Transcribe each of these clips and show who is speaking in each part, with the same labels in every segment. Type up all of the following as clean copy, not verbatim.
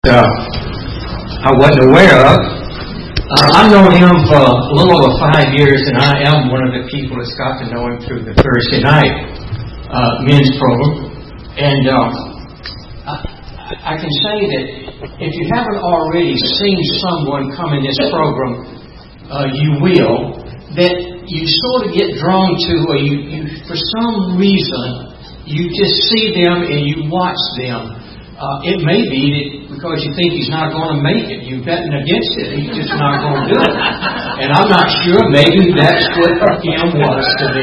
Speaker 1: I wasn't aware of. I've known him for a little over 5 years, and I am one of the people that's got to know him through the Thursday night men's program. And I can say that if you haven't already seen someone come in this program, you will, that you sort of get drawn to, or you for some reason, you just see them and you watch them. It may be that because you think he's not going to make it, you're betting against it. He's just not going to do it. And I'm not sure. Maybe that's what him was to me.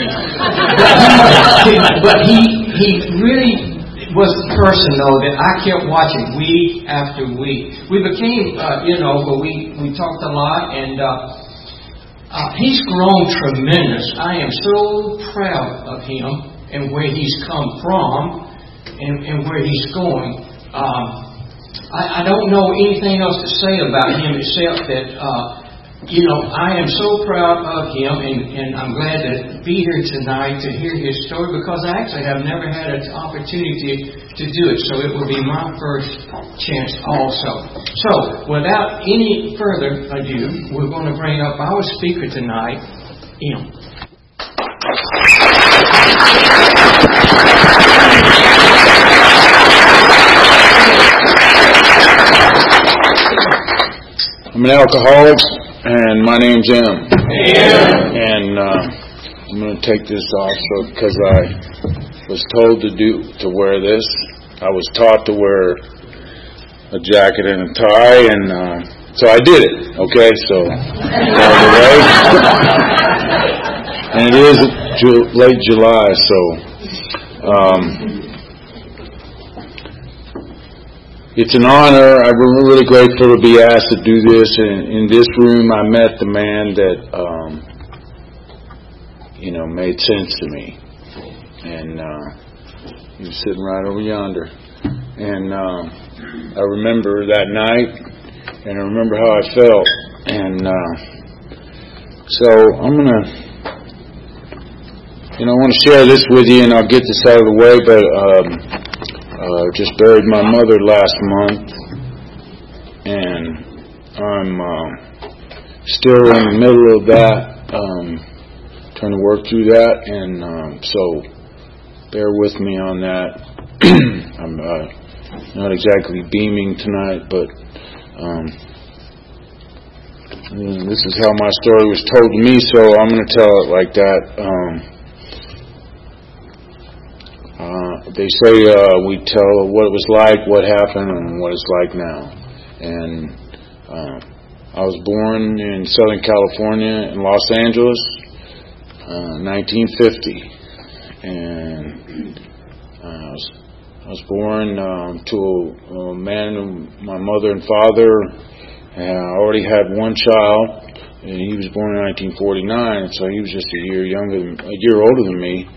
Speaker 1: But he really was the person, though, that I kept watching week after week. We became, but we talked a lot, and he's grown tremendous. I am so proud of him and where he's come from and where he's going. I don't know anything else to say about him except that, I am so proud of him, and I'm glad to be here tonight to hear his story, because I actually have never had an opportunity to do it, so it will be my first chance also. So, without any further ado, we're going to bring up our speaker tonight, Em.
Speaker 2: I'm an alcoholic, and my name's Em. And I'm going to take this off because I was told to wear this. I was taught to wear a jacket and a tie, and so I did it. Okay, so out of the way. And it is late July, so. It's an honor. I'm really grateful to be asked to do this. And in this room, I met the man that, made sense to me. And he was sitting right over yonder. And I remember that night, and I remember how I felt. And so I'm going to, I want to share this with you, and I'll get this out of the way, but just buried my mother last month, and I'm still in the middle of that, trying to work through that, and so bear with me on that. I'm not exactly beaming tonight, but this is how my story was told to me, so I'm going to tell it like that. They say we tell what it was like, what happened, and what it's like now. And I was born in Southern California in Los Angeles, 1950. And I was born to a man, my mother and father. And I already had one child, and he was born in 1949, so he was just a year older than me.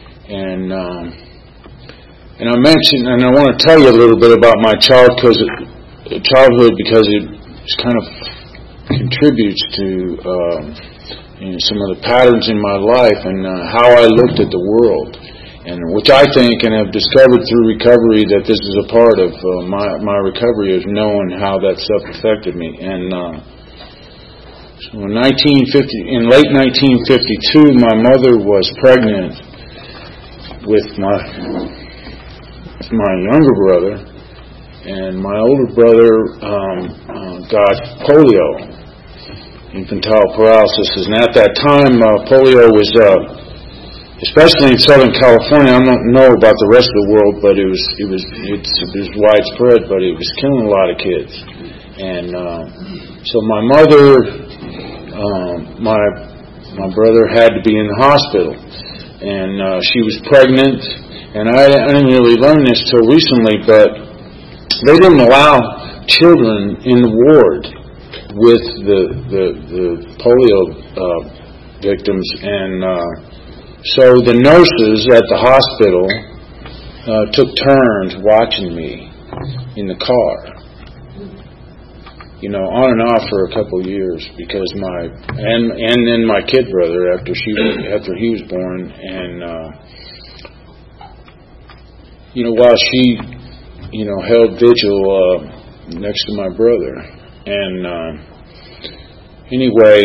Speaker 2: And I mentioned, and I want to tell you a little bit about my childhood because it kind of contributes to some of the patterns in my life and how I looked at the world, and which I think and have discovered through recovery that this is a part of my recovery, is knowing how that stuff affected me. And so in late 1952, my mother was pregnant with my younger brother, and my older brother got polio, infantile paralysis. And at that time, polio was, especially in Southern California, I don't know about the rest of the world, but it was widespread, but it was killing a lot of kids. And so my mother, my brother had to be in the hospital, and she was pregnant. And I didn't really learn this till recently, but they didn't allow children in the ward with the polio victims, and so the nurses at the hospital took turns watching me in the car, on and off for a couple of years, because and then my kid brother after he was born, and while she, held vigil, next to my brother. And anyway,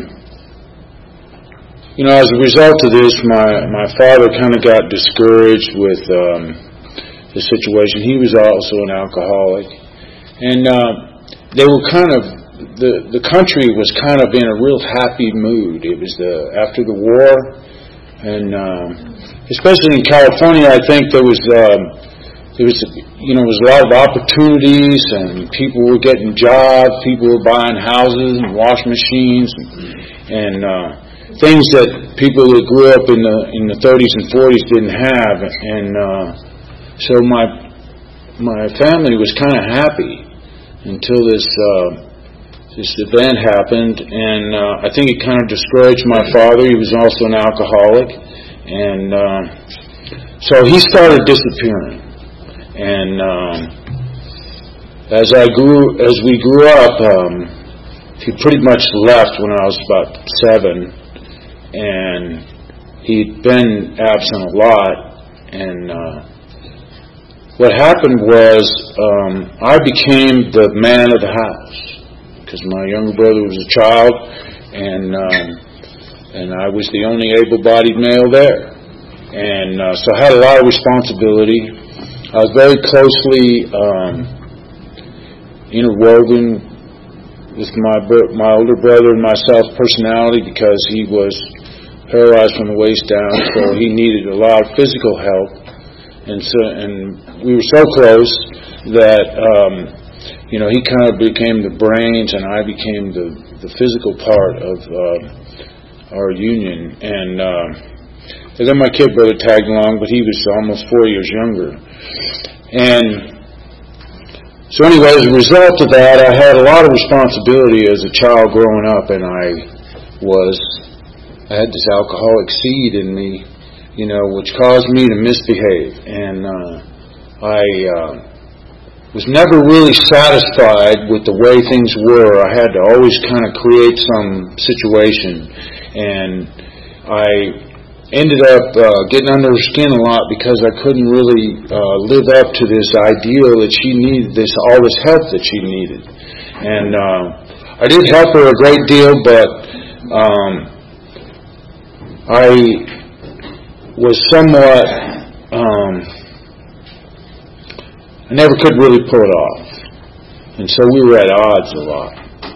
Speaker 2: as a result of this, my father kind of got discouraged with the situation. He was also an alcoholic, and they were kind of the country was kind of in a real happy mood. It was after the war, and especially in California, I think there was a lot of opportunities, and people were getting jobs, people were buying houses and washing machines, and things that people that grew up in the 30s and 40s didn't have. And so my family was kind of happy until this event happened, and I think it kind of discouraged my father. He was also an alcoholic, and so he started disappearing. And as we grew up, he pretty much left when I was about 7, and he'd been absent a lot. And what happened was I became the man of the house, because my younger brother was a child, and I was the only able-bodied male there. And so I had a lot of responsibility. I was very closely interwoven with my older brother and myself personality, because he was paralyzed from the waist down, so he needed a lot of physical help. And we were so close that he kind of became the brains, and I became the physical part of our union. And then my kid brother tagged along, but he was almost 4 years younger. And so anyway, as a result of that, I had a lot of responsibility as a child growing up, and I had this alcoholic seed in me, which caused me to misbehave. And I was never really satisfied with the way things were. I had to always kind of create some situation, and I ended up getting under her skin a lot, because I couldn't really live up to this ideal that she needed, all this help that she needed. And I did help her a great deal, but I was somewhat, I never could really pull it off. And so we were at odds a lot.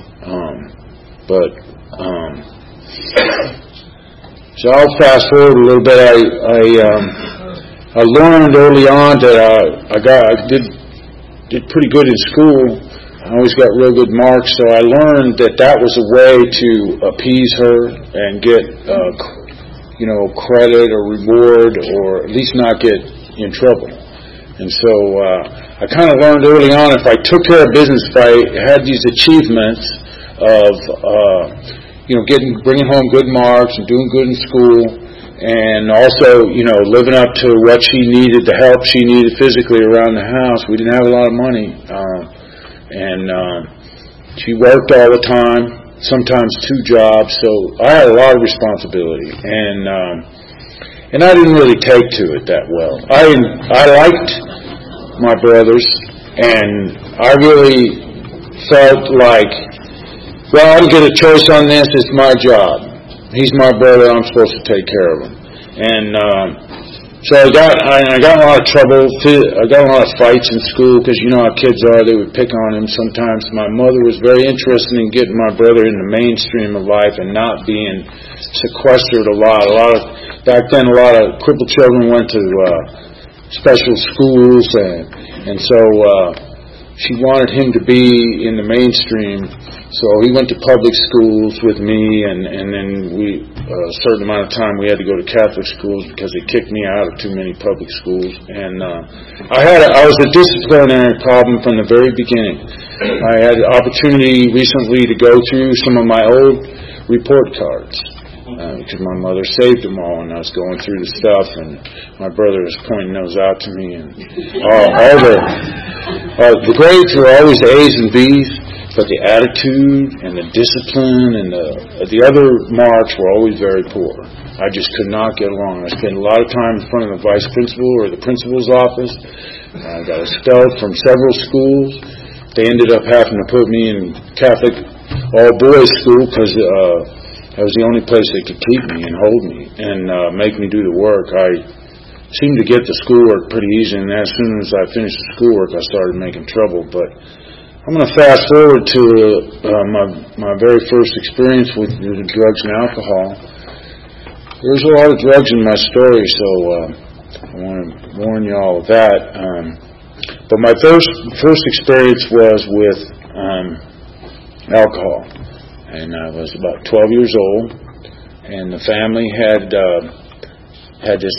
Speaker 2: So I'll fast forward a little bit. I learned early on that I did pretty good in school. I always got real good marks, so I learned that was a way to appease her and get credit or reward, or at least not get in trouble. And so I kind of learned early on, if I took care of business, if I had these achievements of bringing home good marks and doing good in school, and also, living up to what she needed, the help she needed physically around the house. We didn't have a lot of money, and she worked all the time, sometimes 2 jobs, so I had a lot of responsibility, and I didn't really take to it that well. I liked my brothers, and I really felt like, well, I don't get a choice on this. It's my job. He's my brother. I'm supposed to take care of him. And so I got in a lot of trouble. I got in a lot of fights in school, because you know how kids are. They would pick on him sometimes. My mother was very interested in getting my brother in the mainstream of life and not being sequestered a lot. Back then, a lot of crippled children went to special schools, and so she wanted him to be in the mainstream. So he went to public schools with me, and then a certain amount of time we had to go to Catholic schools, because they kicked me out of too many public schools. And I was a disciplinary problem from the very beginning. I had the opportunity recently to go through some of my old report cards, because my mother saved them all, and I was going through the stuff, and my brother was pointing those out to me, and the grades were always A's and B's. But the attitude and the discipline and the other marks were always very poor. I just could not get along. I spent a lot of time in front of the vice principal or the principal's office. I got expelled from several schools. they ended up having to put me in Catholic all-boys school because that was the only place they could keep me and hold me and make me do the work. I seemed to get the schoolwork pretty easy, and as soon as I finished the schoolwork, I started making trouble. But I'm going to fast forward to my very first experience with drugs and alcohol. There's a lot of drugs in my story, so I want to warn you all of that. But my first experience was with alcohol, and I was about 12 years old, and the family had this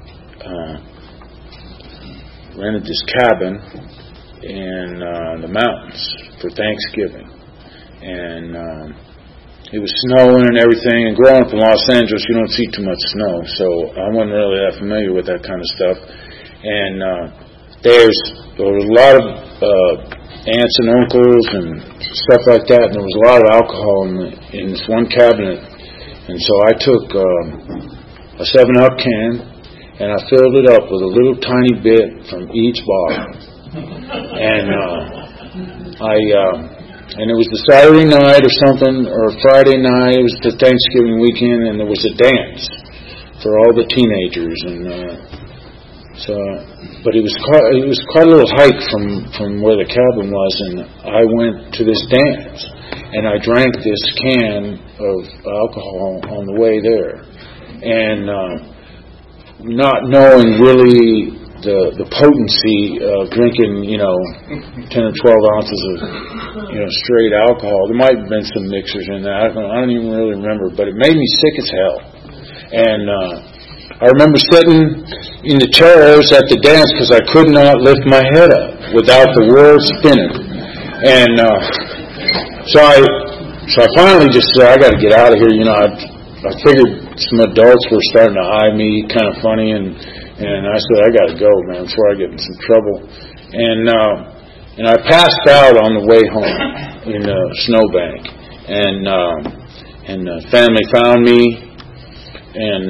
Speaker 2: rented this cabin in the mountains for Thanksgiving, and it was snowing and everything. And growing up in Los Angeles, you don't see too much snow, so I wasn't really that familiar with that kind of stuff. And there was a lot of aunts and uncles and stuff like that, and there was a lot of alcohol in this one cabinet. And so I took a 7-Up can, and I filled it up with a little tiny bit from each bottle. And it was the Saturday night or something, or Friday night. It was the Thanksgiving weekend, and there was a dance for all the teenagers. And but it was quite a little hike from where the cabin was, and I went to this dance, and I drank this can of alcohol on the way there, and not knowing really the potency of drinking, 10 or 12 ounces of, straight alcohol. There might have been some mixers in that. I don't even really remember, but it made me sick as hell. And I remember sitting in the chairs at the dance because I could not lift my head up without the world spinning. And so I finally just said, I got to get out of here. I figured some adults were starting to eye me kind of funny, and I said, I got to go, man, before I get in some trouble. And I passed out on the way home in the snowbank. And the family found me, and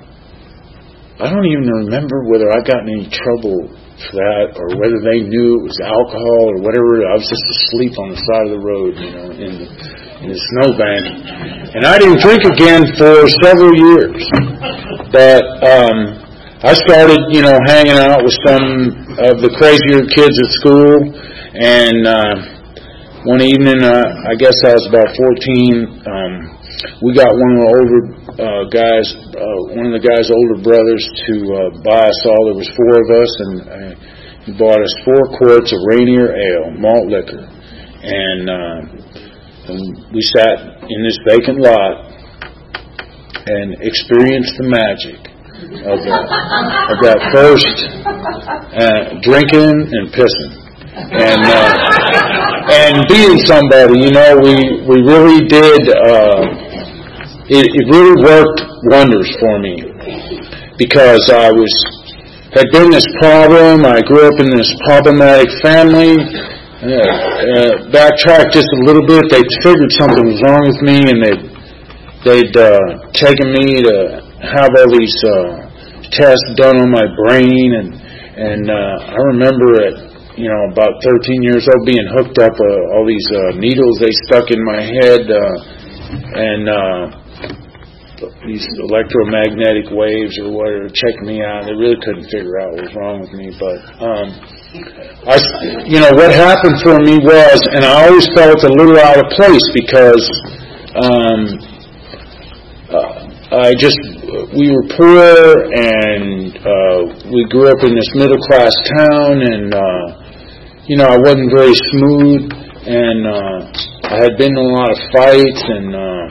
Speaker 2: I don't even remember whether I got in any trouble for that or whether they knew it was alcohol or whatever. I was just asleep on the side of the road, in the snowbank. And I didn't drink again for several years. But I started, hanging out with some of the crazier kids at school, and one evening, I guess I was about 14, we got one of the older guys, one of the guy's older brothers to buy us all. There was 4 of us, and he bought us 4 quarts of Rainier Ale, malt liquor, and we sat in this vacant lot and experienced the magic of that first drinking and pissing and being somebody. We really did. It really worked wonders for me because I had been this problem. I grew up in this problematic family. Backtrack just a little bit. They figured something was wrong with me, and they'd taken me to have all these tests done on my brain, and I remember at about 13 years old being hooked up all these needles they stuck in my head, and these electromagnetic waves or whatever checked me out. They really couldn't figure out what was wrong with me, but what happened for me was, and I always felt a little out of place because we were poor, and we grew up in this middle-class town, and I wasn't very smooth, and I had been in a lot of fights, and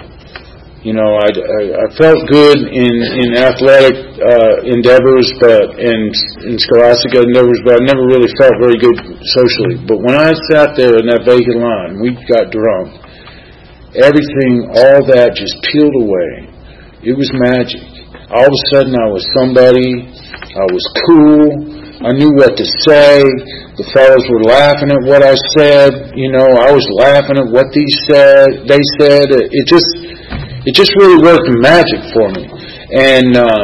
Speaker 2: I felt good in athletic endeavors, but in scholastic endeavors, but I never really felt very good socially. But when I sat there in that vacant lot and we got drunk, everything, all that just peeled away. It was magic. All of a sudden I was somebody. I was cool. I knew what to say. The fellows were laughing at what I said. I was laughing at what they said. It just really worked magic for me.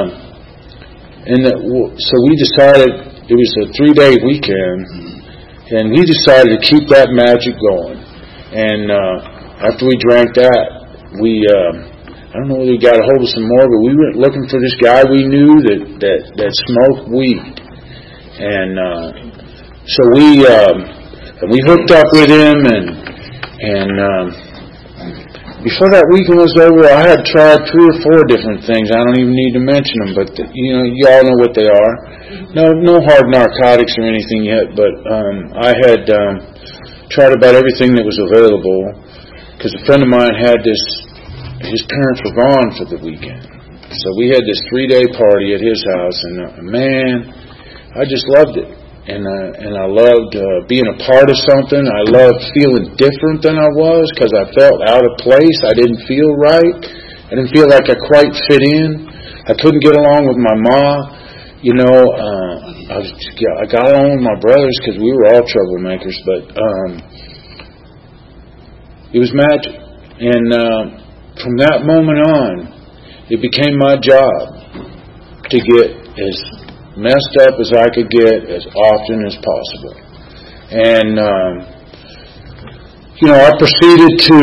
Speaker 2: So we decided, it was a 3-day weekend, And we decided to keep that magic going. And after we drank that, I don't know whether we got a hold of some more, but we went looking for this guy we knew that smoked weed. And so we hooked up with him, and before that weekend was over, I had tried 3 or 4 different things. I don't even need to mention them, but you all know what they are. No hard narcotics or anything yet, but I had tried about everything that was available, because a friend of mine had this. His parents were gone for the weekend, so we had this 3-day party at his house, and man, I just loved it. And I loved being a part of something. I loved feeling different than I was, because I felt out of place. I didn't feel right. I didn't feel like I quite fit in. I couldn't get along with my ma. I got along with my brothers because we were all troublemakers. But it was magic. And from that moment on, it became my job to get as messed up as I could get as often as possible. And I proceeded to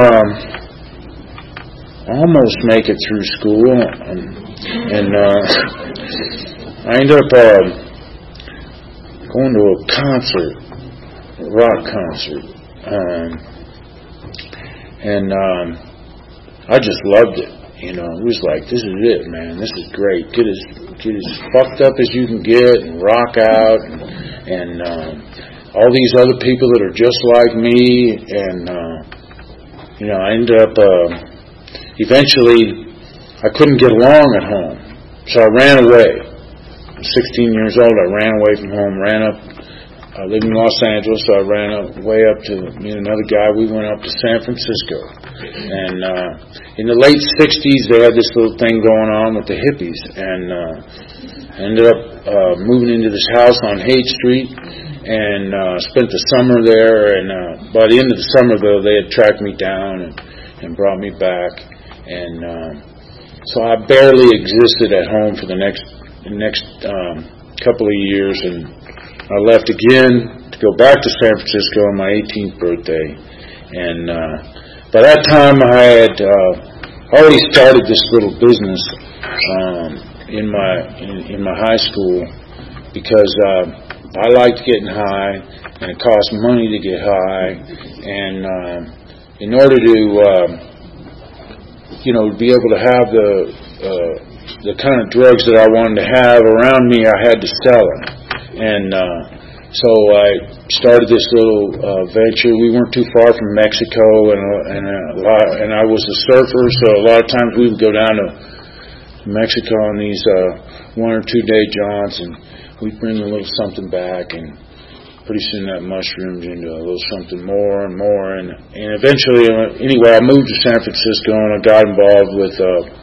Speaker 2: almost make it through school, and I ended up going to a rock concert, and I just loved it. It was like, this is it, man. This is great. Get as fucked up as you can get and rock out, and all these other people that are just like me. And I ended up eventually I couldn't get along at home, so I ran away. I was 16 years old. I ran away from home. I lived in Los Angeles, so I ran way up to meet another guy. We went up to San Francisco. And in the late 60s, they had this little thing going on with the hippies. And I ended up moving into this house on Haight Street and spent the summer there. And by the end of the summer, though, they had tracked me down and brought me back. And so I barely existed at home for the next couple of years. And I left again to go back to San Francisco on my 18th birthday. And by that time, I had already started this little business in my high school, because I liked getting high, and it cost money to get high. And in order to be able to have the kind of drugs that I wanted to have around me, I had to sell them. And so I started this little venture. We weren't too far from Mexico, and I was a surfer, so a lot of times we would go down to Mexico on these 1 or 2 day jaunts, and we'd bring a little something back, and pretty soon that mushroomed into a little something more and more, and eventually, anyway, I moved to San Francisco, and I got involved with,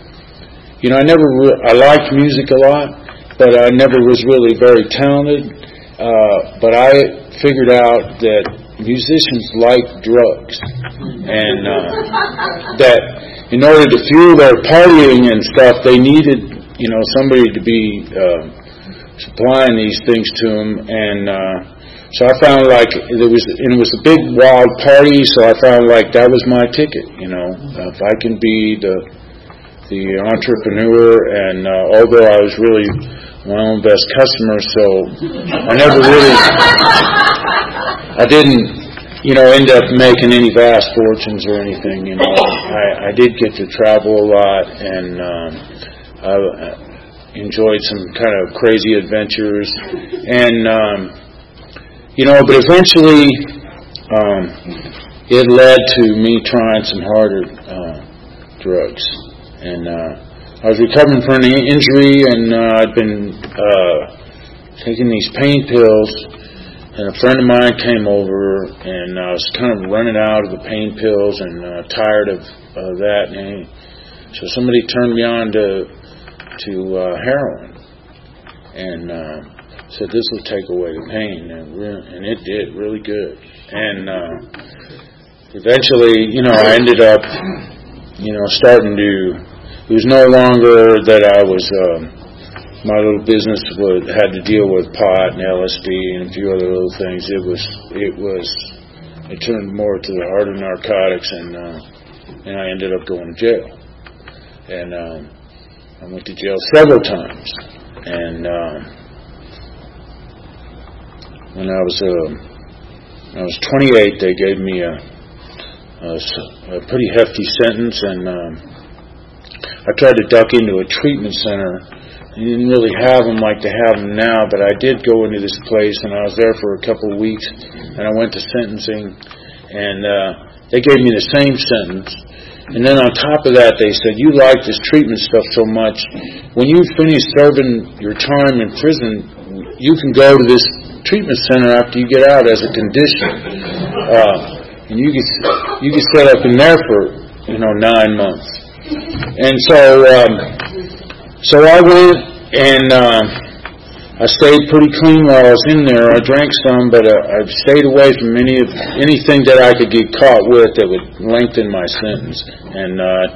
Speaker 2: I liked music a lot, but I never was really very talented. But I figured out that musicians like drugs, and that in order to fuel their partying and stuff, they needed, somebody to be supplying these things to them. And so I found like it was a big wild party. So I found like that was my ticket. If I can be the entrepreneur, and although I was really my own best customer, so I didn't, end up making any vast fortunes or anything. I did get to travel a lot, and I enjoyed some kind of crazy adventures, and but eventually it led to me trying some harder drugs, and I was recovering from an injury, and I'd been taking these pain pills, and a friend of mine came over, and I was kind of running out of the pain pills and tired of that. And so somebody turned me on to heroin, and said this will take away the pain, and it did really good. And eventually, I ended up, starting to. It was no longer that I was my little business had to deal with pot and LSD and a few other little things. It turned more to the harder narcotics, and I ended up going to jail. And I went to jail several times. And when I was 28, they gave me a pretty hefty sentence, and I tried to duck into a treatment center. They didn't really have them like they have them now, but I did go into this place, and I was there for a couple of weeks, and I went to sentencing, and they gave me the same sentence. And then on top of that, they said, you like this treatment stuff so much, when you finish serving your time in prison, you can go to this treatment center after you get out as a condition. And you get set up in there for, 9 months. And so I went, and I stayed pretty clean while I was in there. I drank some, but I stayed away from anything that I could get caught with that would lengthen my sentence. And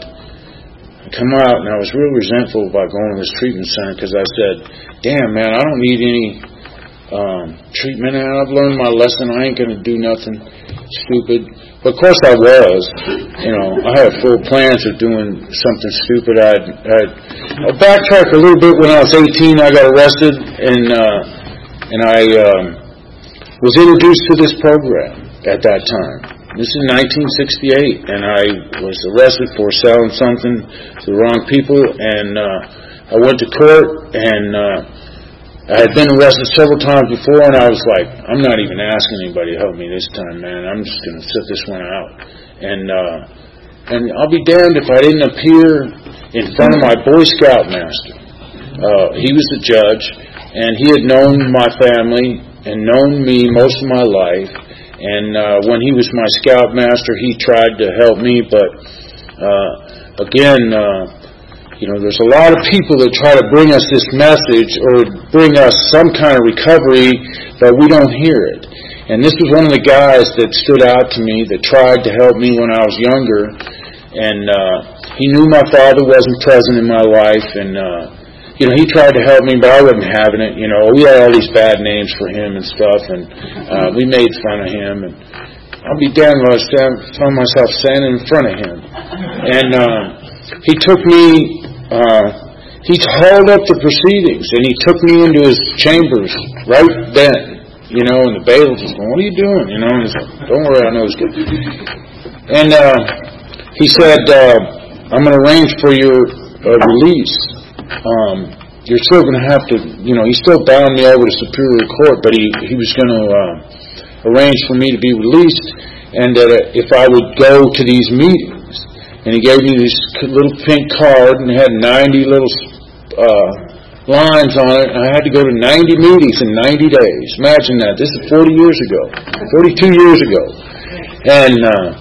Speaker 2: I come out, and I was real resentful about going to this treatment center, because I said, damn, man, I don't need any treatment, and I've learned my lesson. I ain't going to do nothing stupid. But of course I was. I had full plans of doing something stupid. I'll backtrack a little bit. When I was 18, I got arrested, and I was introduced to this program at that time. This is 1968, and I was arrested for selling something to the wrong people, and I went to court, and I had been arrested several times before, and I was like, I'm not even asking anybody to help me this time, man. I'm just going to sit this one out. And I'll be damned if I didn't appear in front of my Boy Scout master. He was the judge, and he had known my family and known me most of my life. And when he was my scout master, he tried to help me, but again, there's a lot of people that try to bring us this message or bring us some kind of recovery, but we don't hear it. And this was one of the guys that stood out to me, that tried to help me when I was younger. And he knew my father wasn't present in my life, and he tried to help me, but I wasn't having it. We had all these bad names for him and stuff, and we made fun of him. And I'll be damned when I found myself standing in front of him. And he took me. He held up the proceedings, and he took me into his chambers right then. And the bailiff was going, "What are you doing?" And he's like, "Don't worry, I know it's good." And he said, "I'm going to arrange for your release. You're still going to have to, he still bound me over to Superior Court, but he was going to arrange for me to be released, and that if I would go to these meetings." And he gave me this little pink card, and it had 90 little lines on it, and I had to go to 90 meetings in 90 days. Imagine that. This is 42 years ago. And,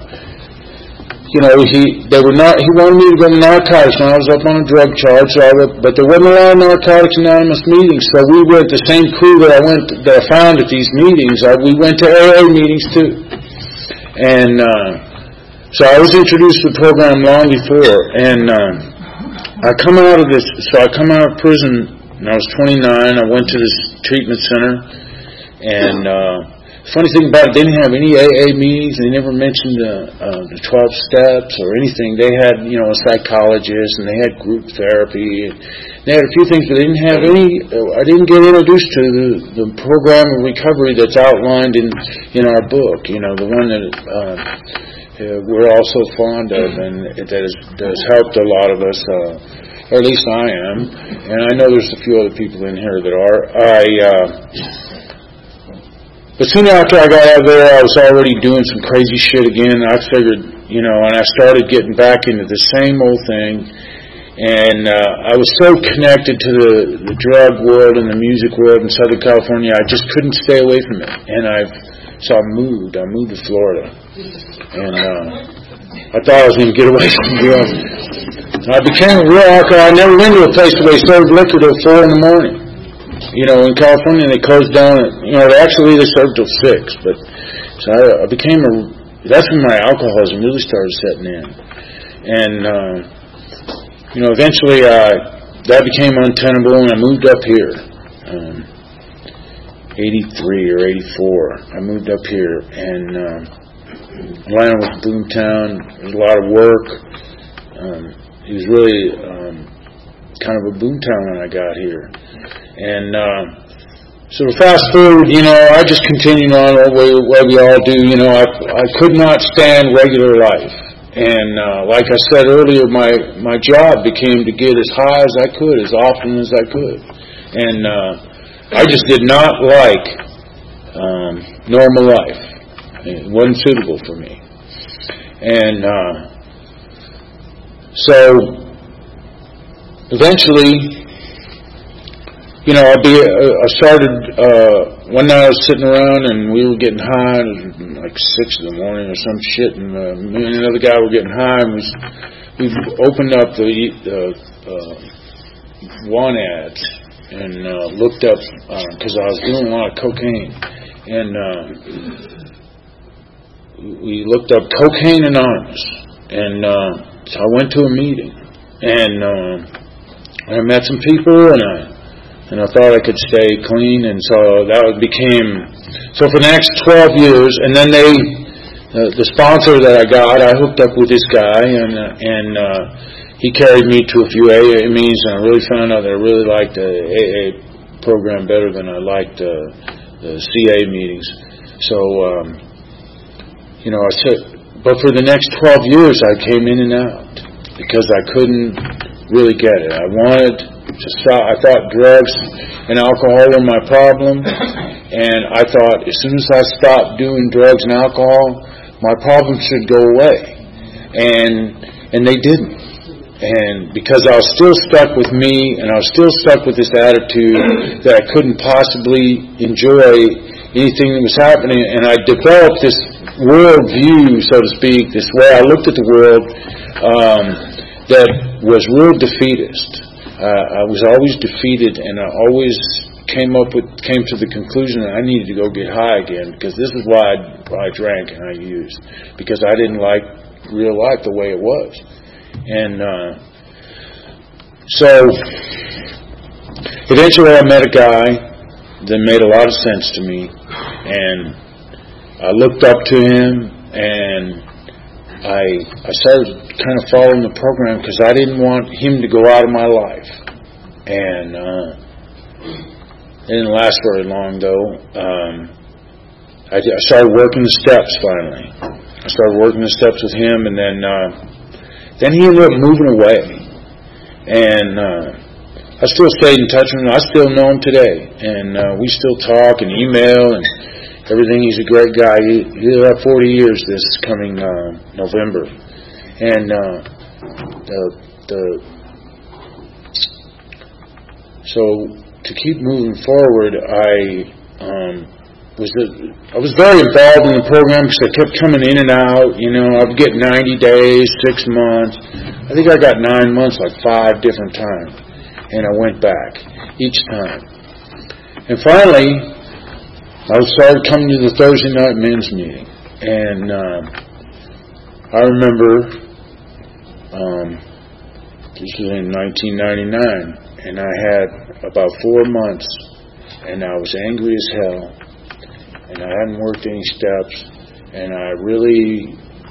Speaker 2: he wanted me to go to narcotics when I was up on a drug charge, but there wasn't a lot of Narcotics Anonymous meetings, so we went, the same crew that I found at these meetings, we went to AA meetings too. And, so I was introduced to the program long before, and I come out of prison, and I was 29. I went to this treatment center, and funny thing about it, they didn't have any AA meetings. They never mentioned the 12 steps or anything. They had, a psychologist, and they had group therapy. They had a few things, but they didn't have any. I didn't get introduced to the program of recovery that's outlined in our book. The one that we're all so fond of, and that has helped a lot of us, or at least I am, and I know there's a few other people in here that are. But soon after I got out of there, I was already doing some crazy shit again. I figured, and I started getting back into the same old thing, and I was so connected to the drug world and the music world in Southern California, I just couldn't stay away from it, and so I moved to Florida. And I thought I was going to get away from drugs. I became a real alcoholic. I never went to a place where they served liquor till 4 in the morning. In California they closed down at, they served till 6. But so I became that's when my alcoholism really started setting in. And eventually that became untenable, and I moved up here. 83 or 84. I moved up here, and Atlanta was boomtown. There was a lot of work. It was really kind of a boomtown when I got here. And so to fast forward, I just continued on what we all do. I could not stand regular life. And like I said earlier, my job became to get as high as I could, as often as I could. And I just did not like normal life. It wasn't suitable for me. And so eventually, I started, one night I was sitting around and we were getting high, like 6 in the morning or some shit, and me and another guy were getting high, and we opened up the want ads and looked up, because I was doing a lot of cocaine, and we looked up Cocaine Anonymous, and so I went to a meeting, and I met some people, and I thought I could stay clean, and so that became, so for the next 12 years, and then the sponsor that I got, I hooked up with this guy, and he carried me to a few AA meetings, and I really found out that I really liked the AA program better than I liked the CA meetings. So, I said, but for the next 12 years, I came in and out, because I couldn't really get it. I wanted to stop. I thought drugs and alcohol were my problem, and I thought as soon as I stopped doing drugs and alcohol, my problem should go away, and they didn't. And because I was still stuck with me, and I was still stuck with this attitude that I couldn't possibly enjoy anything that was happening, and I developed this world view, so to speak, this way I looked at the world that was real defeatist. I was always defeated, and I always came to the conclusion that I needed to go get high again, because this is why I drank and I used, because I didn't like real life the way it was. And so eventually I met a guy that made a lot of sense to me, and I looked up to him, and I started kind of following the program because I didn't want him to go out of my life. And it didn't last very long, though. I started working the steps finally. I started working the steps with him, and then he ended up moving away. And I still stayed in touch with him. I still know him today, and we still talk and email and everything. He's a great guy. He'll have 40 years this coming November. And so to keep moving forward, I was very involved in the program because I kept coming in and out. I would get 90 days, 6 months. I think I got 9 months, like 5 different times, and I went back each time. And finally, I started coming to the Thursday night men's meeting, and I remember this was in 1999, and I had about 4 months, and I was angry as hell, and I hadn't worked any steps, and I really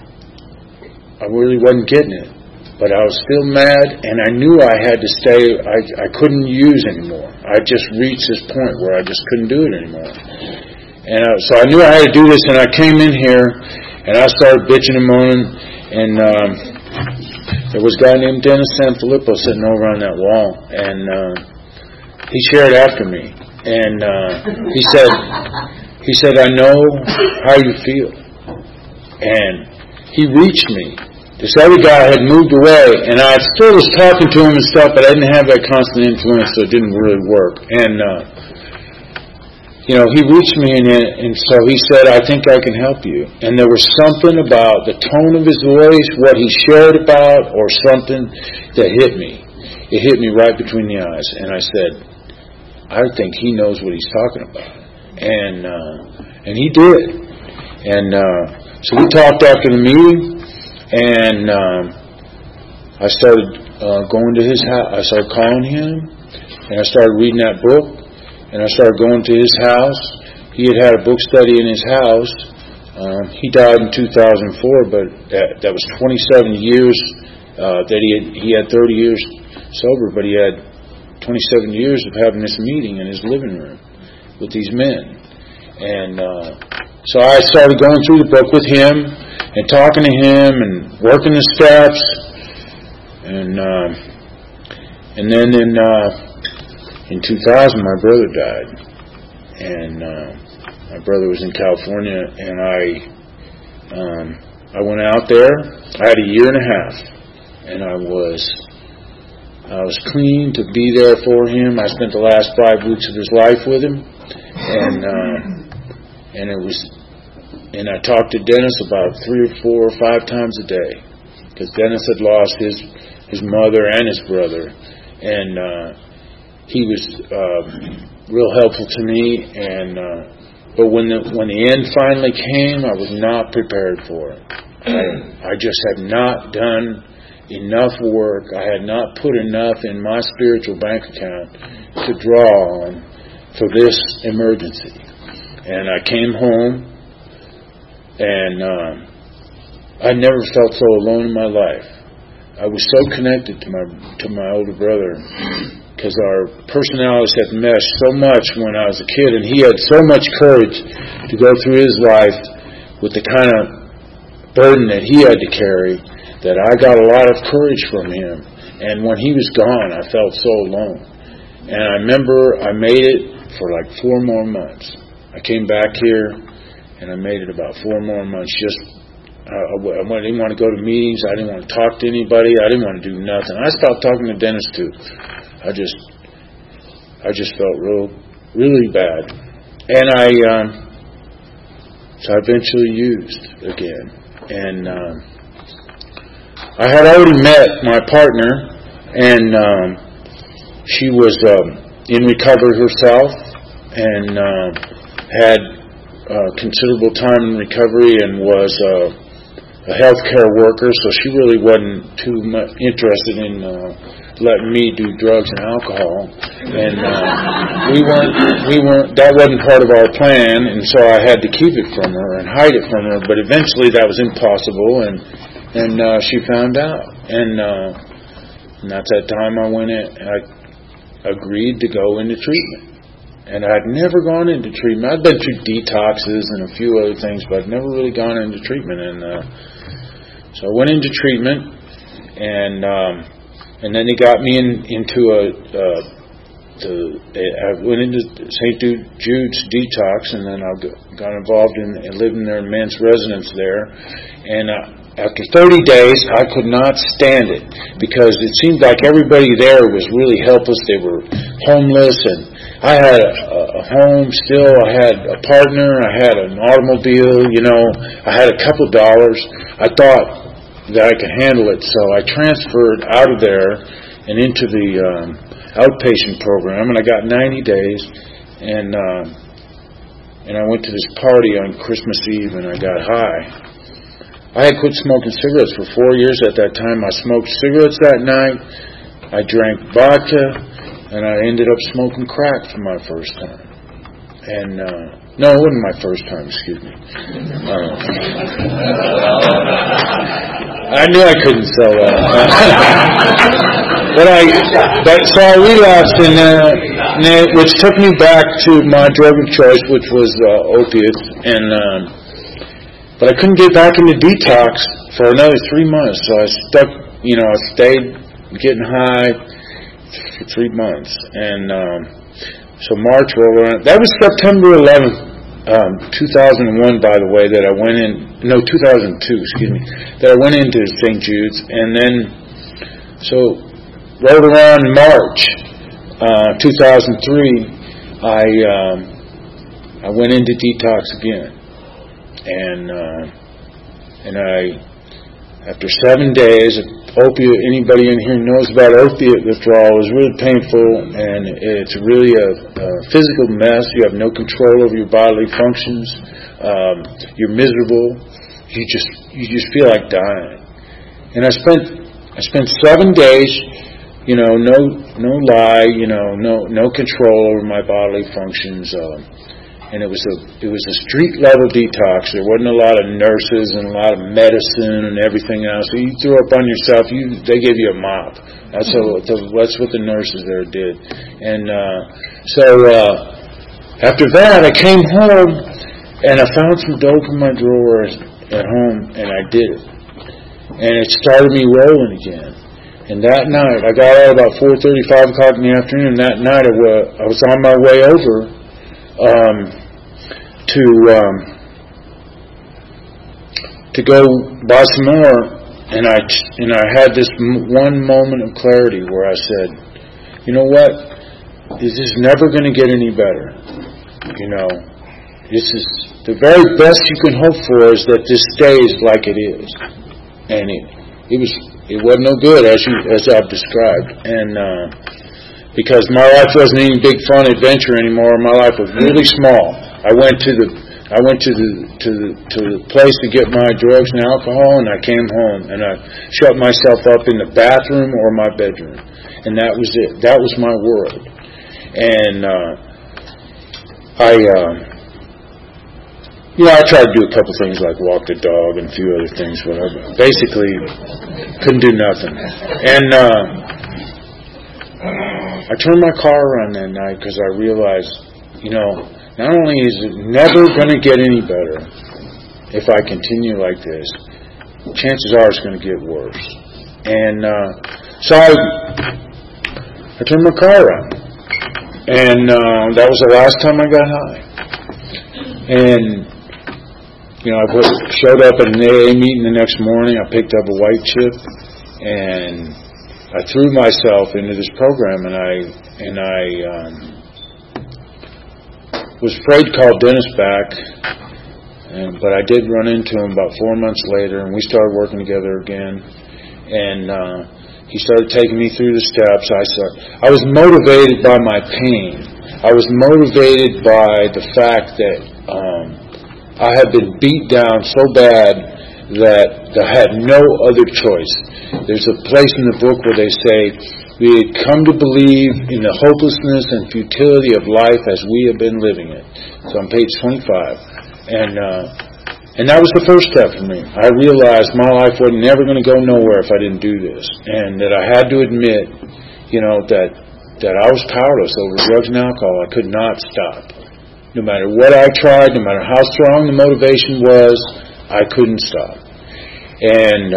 Speaker 2: wasn't getting it, but I was still mad, and I knew I had to stay. I couldn't use anymore. I just reached this point where I just couldn't do it anymore. And so I knew I had to do this, and I came in here, and I started bitching and moaning, and there was a guy named Dennis Sanfilippo sitting over on that wall, and he shared after me, and he said, I know how you feel. And he reached me. This other guy had moved away, and I still was talking to him and stuff, but I didn't have that constant influence, so it didn't really work. And he reached me, and so he said, I think I can help you. And there was something about the tone of his voice, what he shared about, or something that hit me. It hit me right between the eyes. And I said, I think he knows what he's talking about. And he did. And so we talked after the meeting, and I started going to his house. I started calling him, and I started reading that book, and I started going to his house. He had a book study in his house. He died in 2004, but that was 27 years that he had 30 years sober, but he had 27 years of having this meeting in his living room with these men. And so I started going through the book with him and talking to him and working the steps. And then in 2000, my brother died. And my brother was in California, and I went out there. I had a year and a half, and I was clean to be there for him. I spent the last 5 weeks of his life with him, and I talked to Dennis about 3 or 4 or 5 times a day, because Dennis had lost his mother and his brother, and he was real helpful to me. And but when the end finally came, I was not prepared for it. I just had not done enough work. I had not put enough in my spiritual bank account to draw on for this emergency. And I came home, and I never felt so alone in my life. I was so connected to my older brother, because our personalities had meshed so much when I was a kid, and he had so much courage to go through his life with the kind of burden that he had to carry, that I got a lot of courage from him. And when he was gone, I felt so alone. And I remember I made it for like 4 more months. I came back here, and I made it about 4 more months. I didn't want to go to meetings. I didn't want to talk to anybody. I didn't want to do nothing. I stopped talking to Dennis too. I just felt really bad. And so I eventually used again. And I had already met my partner, and she was in recovery herself, and had considerable time in recovery, and was a healthcare worker, so she really wasn't too much interested in letting me do drugs and alcohol, and we weren't. That wasn't part of our plan, and so I had to keep it from her and hide it from her. But eventually, that was impossible, and she found out, and that's that time I went in. I agreed to go into treatment, and I'd never gone into treatment. I'd been through detoxes and a few other things, but I'd never really gone into treatment, and so I went into treatment, and then they got me into I went into St. Jude's detox, and then I got involved in living in their men's residence there. And after 30 days, I could not stand it, because it seemed like everybody there was really helpless. They were homeless, and I had a home still. I had a partner. I had an automobile. I had a couple dollars. I thought that I could handle it, so I transferred out of there and into the outpatient program, and I got 90 days, and I went to this party on Christmas Eve, and I got high. I had quit smoking cigarettes for 4 years at that time. I smoked cigarettes that night, I drank vodka, and I ended up smoking crack for my first time. And no, it wasn't my first time, excuse me. I knew I couldn't sell that. So I relapsed, which took me back to my drug of choice, which was opiates. But I couldn't get back into detox for another 3 months. So I stayed getting high for 3 months. And so March rolled around. That was September 11th. 2001, by the way, that I went in. No, 2002. Excuse me. That I went into St. Jude's, and then so rolled around March 2003. I went into detox again, and I after 7 days. Opiate, anybody in here knows about opiate withdrawal, is really painful, and it's really a physical mess. You have no control over your bodily functions. You're miserable. You just feel like dying. And I spent I spent 7 days, no lie, no control over my bodily functions, and it was a street level detox. There wasn't a lot of nurses and a lot of medicine and everything else. So you threw up on yourself. They gave you a mop. That's what the nurses there did. And so after that, I came home and I found some dope in my drawer at home, and I did it. And it started me rolling again. And that night, I got out about 4:30, 5 o'clock in the afternoon. And that night, I was on my way over to go buy some more, and I had this one moment of clarity where I said, you know what? This is never going to get any better. This is the very best you can hope for is that this stays like it is. And it wasn't no good as I've described, and because my life wasn't any big fun adventure anymore. My life was really small. I went to the place to get my drugs and alcohol, and I came home and I shut myself up in the bathroom or my bedroom, and that was it. That was my world, and I tried to do a couple things like walk the dog and a few other things, but I basically couldn't do nothing. And I turned my car around that night because I realized, not only is it never going to get any better if I continue like this, chances are it's going to get worse. And so I turned my car around. And that was the last time I got high. And I showed up at an AA meeting the next morning. I picked up a white chip, and I threw myself into this program. And I was afraid to call Dennis back, but I did run into him about 4 months later, and we started working together again. And he started taking me through the steps. I was motivated by my pain. I was motivated by the fact that I had been beat down so bad that I had no other choice. There's a place in the book where they say, we had come to believe in the hopelessness and futility of life as we have been living it. It's on page 25. And that was the first step for me. I realized my life was never going to go nowhere if I didn't do this. And that I had to admit, that I was powerless over drugs and alcohol. I could not stop. No matter what I tried, no matter how strong the motivation was, I couldn't stop. And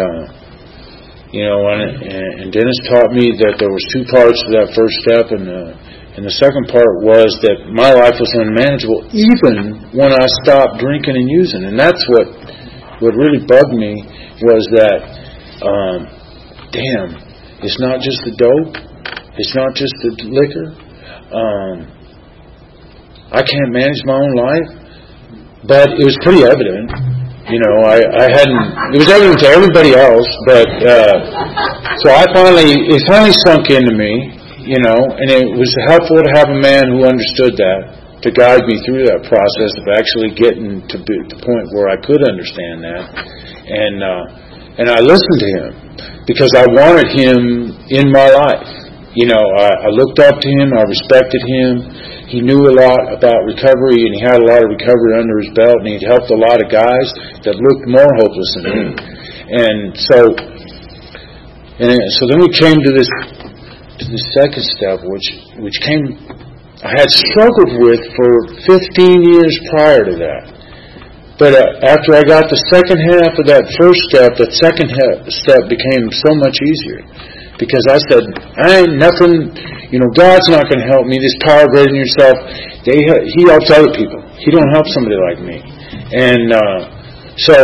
Speaker 2: and Dennis taught me that there was 2 parts to that first step, and the second part was that my life was unmanageable even when I stopped drinking and using. And that's what really bugged me was that, it's not just the dope, it's not just the liquor. I can't manage my own life, but it was pretty evident. I hadn't. It was evident to everybody else, but so it finally sunk into me, and it was helpful to have a man who understood that to guide me through that process of actually getting to the point where I could understand that, and I listened to him because I wanted him in my life. I looked up to him. I respected him. He knew a lot about recovery, and he had a lot of recovery under his belt, and he'd helped a lot of guys that looked more hopeless than me. And so then we came to the second step, which came I had struggled with for 15 years prior to that. But after I got the second half of that first step, that second step became so much easier. Because I said, I ain't nothing, God's not going to help me. This power greater than yourself, He helps other people. He don't help somebody like me. And so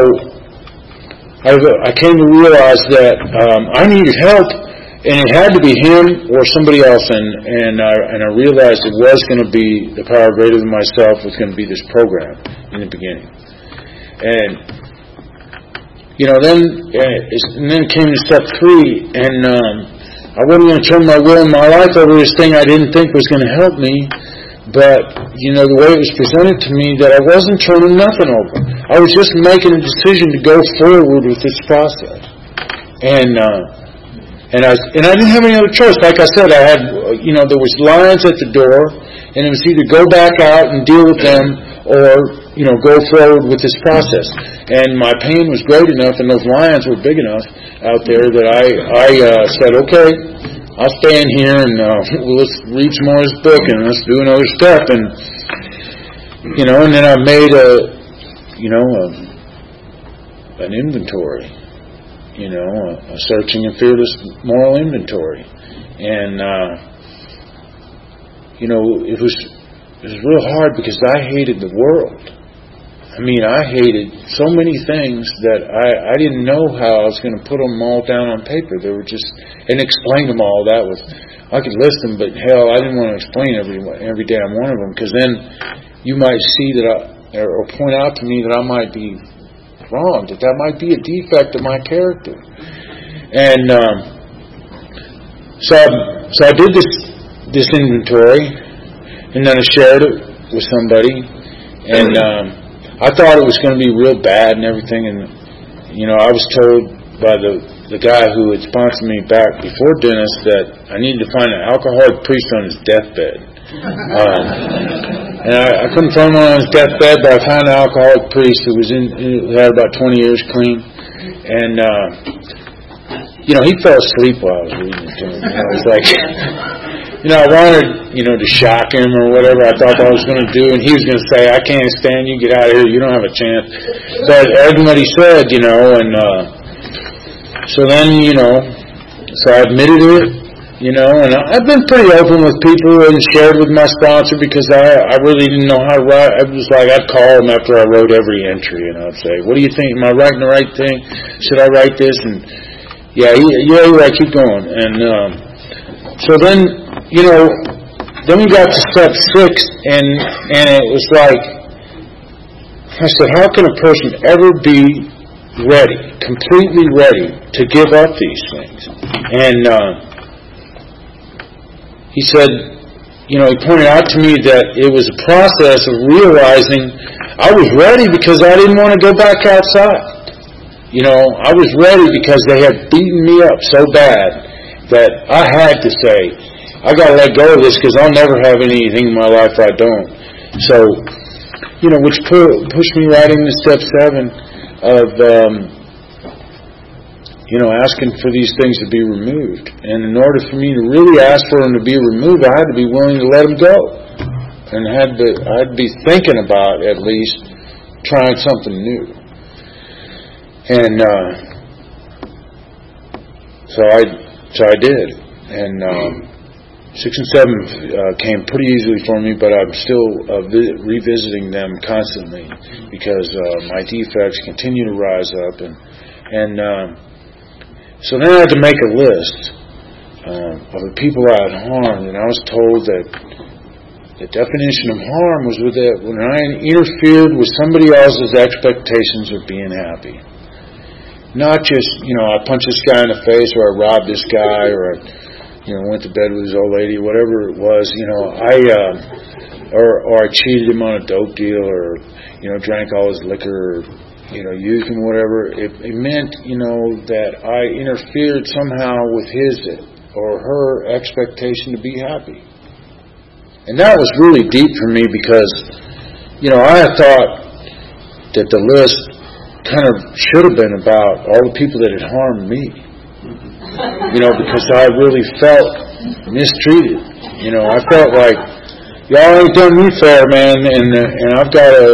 Speaker 2: I came to realize that I needed help, and it had to be Him or somebody else. And I realized it was going to be the power greater than myself was going to be this program in the beginning. And then came to step 3, and I wasn't going to turn my will and my life over this thing I didn't think was going to help me, but, the way it was presented to me, that I wasn't turning nothing over. I was just making a decision to go forward with this process. And And I didn't have any other choice. Like I said, I had, there was lions at the door, and it was either go back out and deal with them or, go forward with this process. And my pain was great enough, and those lions were big enough out there that I said, okay, I'll stay in here and let's read some more of this book and let's do another step. And, and then I made an inventory, a searching and fearless moral inventory. And, it was real hard because I hated the world. I mean, I hated so many things that I didn't know how I was going to put them all down on paper. They were just, and explain them all. That was, I could list them, but hell, I didn't want to explain every damn one of them, because then you might see that or point out to me that I might be wrong, that might be a defect of my character. And so I did this inventory, and then I shared it with somebody, and I thought it was going to be real bad and everything, and I was told by the guy who had sponsored me back before Dennis that I needed to find an alcoholic priest on his deathbed. And I couldn't find one on his deathbed, but I found an alcoholic priest who had about 20 years clean, and he fell asleep while I was reading it to him. I was like, I wanted, to shock him or whatever I thought I was going to do, and he was going to say, I can't stand you, get out of here, you don't have a chance. But everybody said, and so then, so I admitted it, and I've been pretty open with people and shared with my sponsor because I really didn't know how to write. I was like, I'd call him after I wrote every entry, and I'd say, what do you think? Am I writing the right thing? Should I write this? And yeah, you're right, keep going. And so then, then we got to step 6, and it was like, I said, how can a person ever be ready, completely ready to give up these things? And he said, he pointed out to me that it was a process of realizing I was ready because I didn't want to go back outside. I was ready because they had beaten me up so bad that I had to say, I got to let go of this because I'll never have anything in my life I don't. So, which pushed me right into step 7 of, asking for these things to be removed. And in order for me to really ask for them to be removed, I had to be willing to let them go. And I'd be thinking about, at least, trying something new. And so I did. And 6 and 7 came pretty easily for me, but I'm still revisiting them constantly because my defects continue to rise up, and so then I had to make a list of the people I had harmed, and I was told that the definition of harm was when I interfered with somebody else's expectations of being happy. Not just, I punched this guy in the face, or I robbed this guy, or I went to bed with his old lady, whatever it was, or I cheated him on a dope deal, or, drank all his liquor, or, used him, whatever. It meant, that I interfered somehow with his or her expectation to be happy. And that was really deep for me because, I thought that the list kind of should have been about all the people that had harmed me. Because I really felt mistreated. I felt like y'all ain't done me fair, man, and I've got to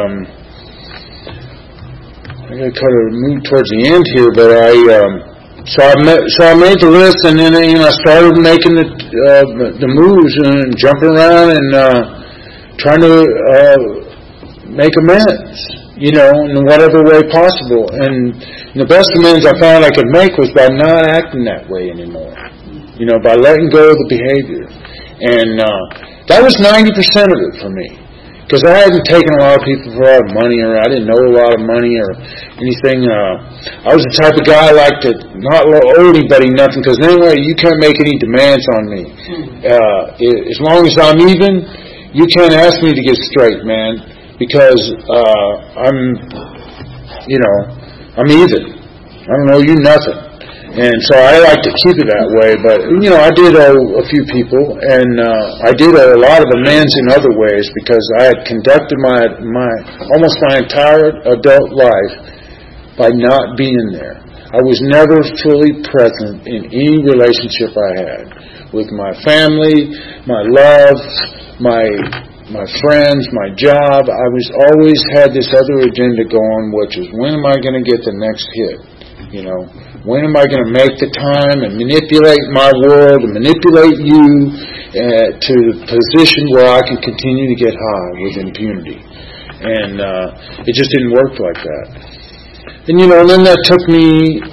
Speaker 2: kind of move towards the end here, but so I made the list, and then I started making the moves and jumping around and trying to make amends. In whatever way possible. And the best amends I found I could make was by not acting that way anymore. By letting go of the behavior. And that was 90% of it for me. Because I hadn't taken a lot of people for a lot of money, or I didn't know a lot of money or anything. I was the type of guy I like to not owe anybody nothing, because anyway, you can't make any demands on me. As long as I'm even, you can't ask me to get straight, man. Because I'm even. I don't owe you nothing. And so I like to keep it that way. But, I did owe a few people, and I did owe a lot of amends in other ways because I had conducted almost my entire adult life by not being there. I was never fully present in any relationship I had with my family, my love, my friends, my job. I was always had this other agenda going, which is when am I going to get the next hit? When am I going to make the time and manipulate my world and manipulate you to the position where I can continue to get high with impunity? And it just didn't work like that. And then that took me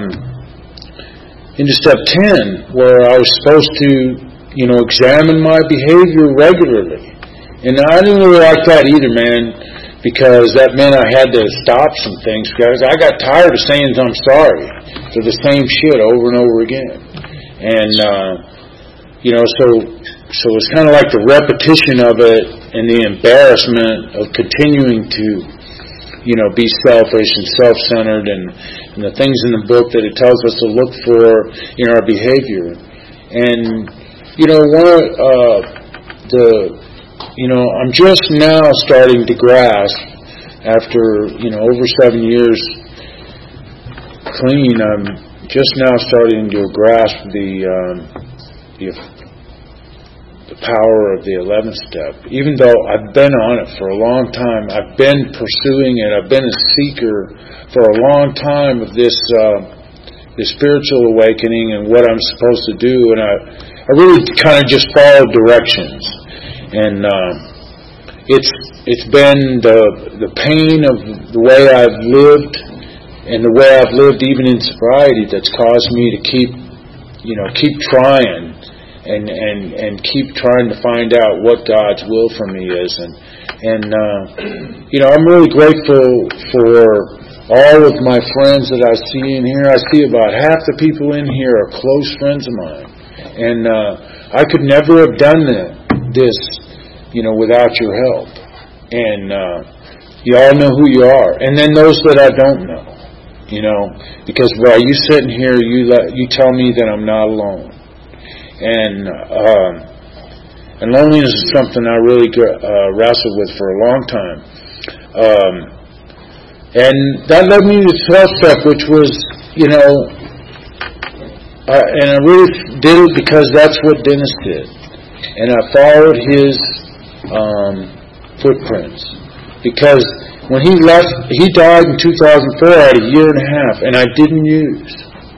Speaker 2: into step 10, where I was supposed to, examine my behavior regularly. And I didn't really like that either, man, because that meant I had to stop some things because I got tired of saying I'm sorry for the same shit over and over again. And, so it's kind of like the repetition of it and the embarrassment of continuing to, be selfish and self-centered and the things in the book that it tells us to look for in our behavior. And, I'm just now starting to grasp, after, over 7 years clean, I'm just now starting to grasp the power of the 11th step. Even though I've been on it for a long time, I've been pursuing it, I've been a seeker for a long time of this spiritual awakening and what I'm supposed to do, and I really kind of just followed directions. And it's been the pain of the way I've lived and the way I've lived even in sobriety that's caused me to keep trying and keep trying to find out what God's will for me is. And I'm really grateful for all of my friends that I see in here. I see about half the people in here are close friends of mine. And I could never have done this, without your help. And you all know who you are. And then those that I don't know, because while you sitting here, you tell me that I'm not alone. And loneliness is something I really wrestled with for a long time. And that led me to 12 step, which was, and I really did it because that's what Dennis did. And I followed his footprints. Because when he died in 2004, I had a year and a half, and I didn't use.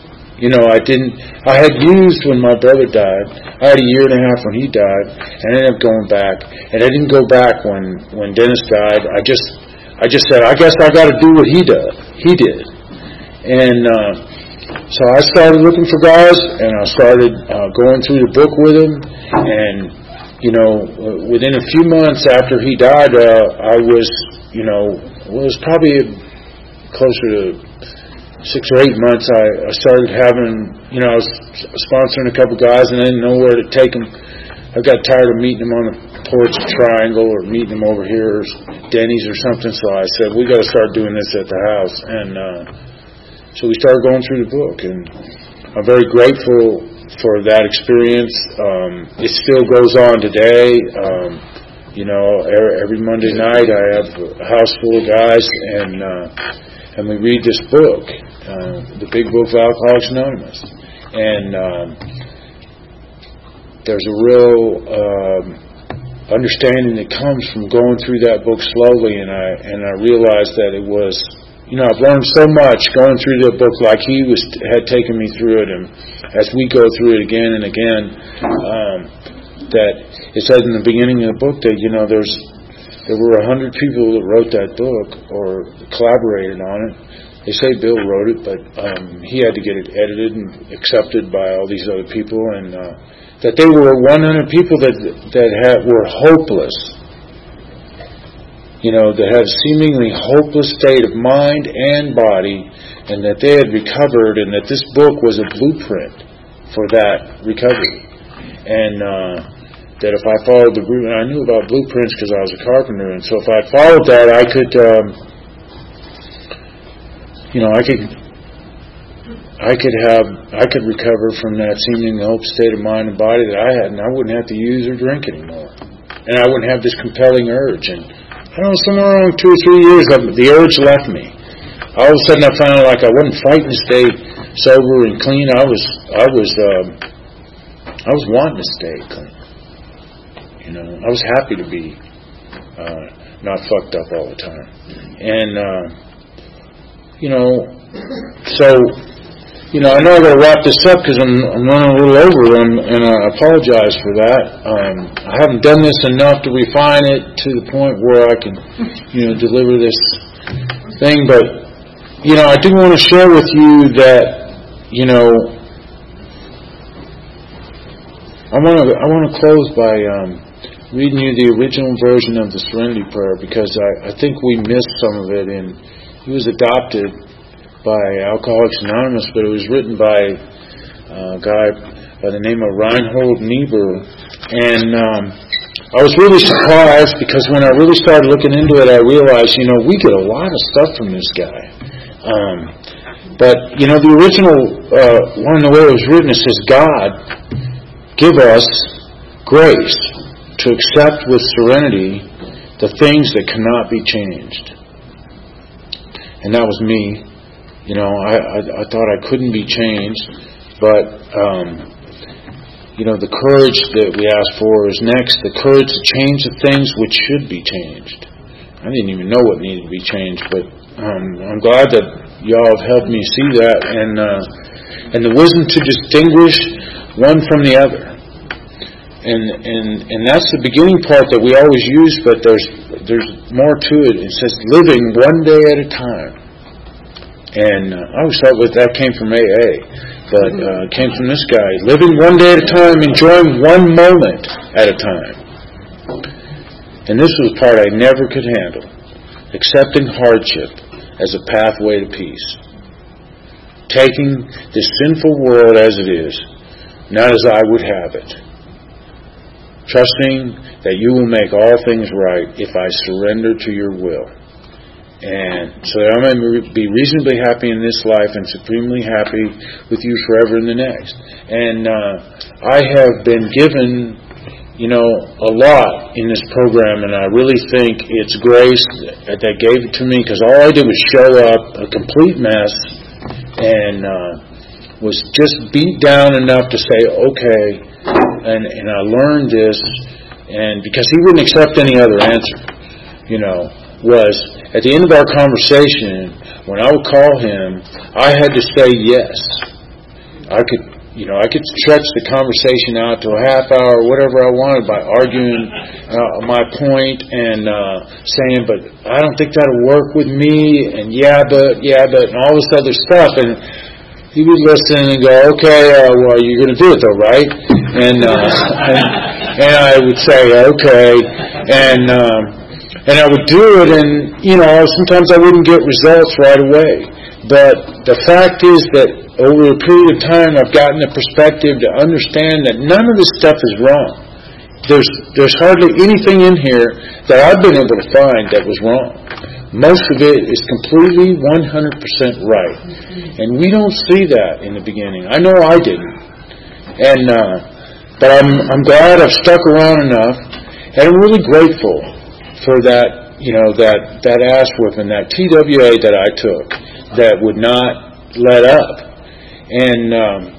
Speaker 2: I had used when my brother died. I had a year and a half when he died, and I ended up going back. And I didn't go back when Dennis died. I just said, I guess I got to do what he did. And so I started looking for guys, and I started going through the book with him. And within a few months after he died, I was, it was probably closer to 6 or 8 months, I started having, I was sponsoring a couple guys and I didn't know where to take them. I got tired of meeting them on the porch of Triangle or meeting them over here or Denny's or something, so I said, we got to start doing this at the house. And so we started going through the book, and I'm very grateful for that experience. It still goes on today. Every Monday night I have a house full of guys, and we read this book, the Big Book of Alcoholics Anonymous. And there's a real understanding that comes from going through that book slowly, and I realized that it was, I've learned so much going through the book like he had taken me through it, and as we go through it again and again, that it says in the beginning of the book that, there were 100 people that wrote that book or collaborated on it. They say Bill wrote it, but he had to get it edited and accepted by all these other people, and that they were 100 people that were hopeless, that had a seemingly hopeless state of mind and body, and that they had recovered, and that this book was a blueprint for that recovery. And that if I followed the blueprint, I knew about blueprints because I was a carpenter, and so if I followed that, I could I could recover from that seemingly hope state of mind and body that I had, and I wouldn't have to use or drink anymore. And I wouldn't have this compelling urge. And I don't know, somewhere around 2 or 3 years, the urge left me. All of a sudden, I found like I wasn't fighting to stay sober and clean. I was wanting to stay clean. You know, I was happy to be not fucked up all the time. And so. I know I got to wrap this up because I'm running a little over, and I apologize for that. I haven't done this enough to refine it to the point where I can, deliver this thing. But I do want to share with you that, I want to close by reading you the original version of the Serenity Prayer, because I think we missed some of it, and it was adopted by Alcoholics Anonymous, but it was written by a guy by the name of Reinhold Niebuhr. And I was really surprised, because when I really started looking into it, I realized, we get a lot of stuff from this guy. But the original one, the way it was written, it says, God, give us grace to accept with serenity the things that cannot be changed. And that was me. I thought I couldn't be changed, but, the courage that we asked for is next, the courage to change the things which should be changed. I didn't even know what needed to be changed, but I'm glad that y'all have helped me see that, and the wisdom to distinguish one from the other. And that's the beginning part that we always use, but there's more to it. It says living one day at a time. And I always thought that came from AA, but it came from this guy. Living one day at a time, enjoying one moment at a time. And this was the part I never could handle. Accepting hardship as a pathway to peace. Taking this sinful world as it is, not as I would have it. Trusting that you will make all things right if I surrender to your will. And so that I may be reasonably happy in this life and supremely happy with you forever in the next. And I have been given, a lot in this program, and I really think it's grace that gave it to me, because all I did was show up a complete mess and was just beat down enough to say, okay, and I learned this, and because he wouldn't accept any other answer, was at the end of our conversation, when I would call him, I had to say yes. I could stretch the conversation out to a half hour, whatever I wanted, by arguing my point and saying, but I don't think that'll work with me, and yeah, but, and all this other stuff. And he would listen and go, okay, well, you're going to do it though, right? And I would say, okay, and I would do it, and, sometimes I wouldn't get results right away. But the fact is that over a period of time, I've gotten the perspective to understand that none of this stuff is wrong. There's hardly anything in here that I've been able to find that was wrong. Most of it is completely 100% right. And we don't see that in the beginning. I know I didn't. And but I'm glad I've stuck around enough, and I'm really grateful for that, that ass whipping, that TWA that I took, that would not let up. And,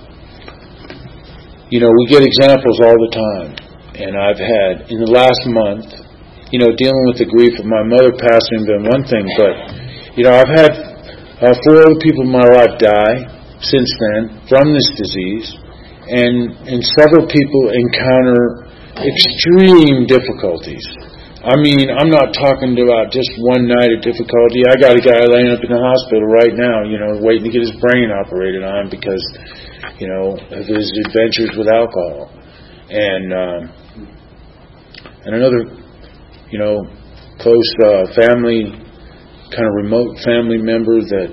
Speaker 2: we get examples all the time. And I've had, in the last month, dealing with the grief of my mother passing been one thing, but, I've had 4 other people in my life die since then from this disease, and several people encounter extreme difficulties. I mean, I'm not talking about just one night of difficulty. I got a guy laying up in the hospital right now, waiting to get his brain operated on because, of his adventures with alcohol. And another, close family, kind of remote family member that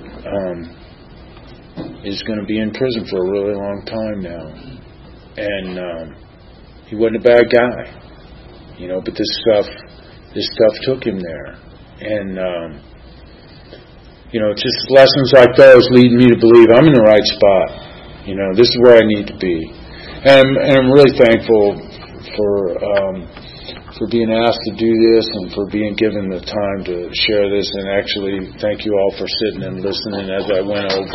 Speaker 2: is going to be in prison for a really long time now. And he wasn't a bad guy, but this stuff took him there. And just lessons like those lead me to believe I'm in the right spot. This is where I need to be. And I'm really thankful for being asked to do this and for being given the time to share this. And actually, thank you all for sitting and listening as I went over.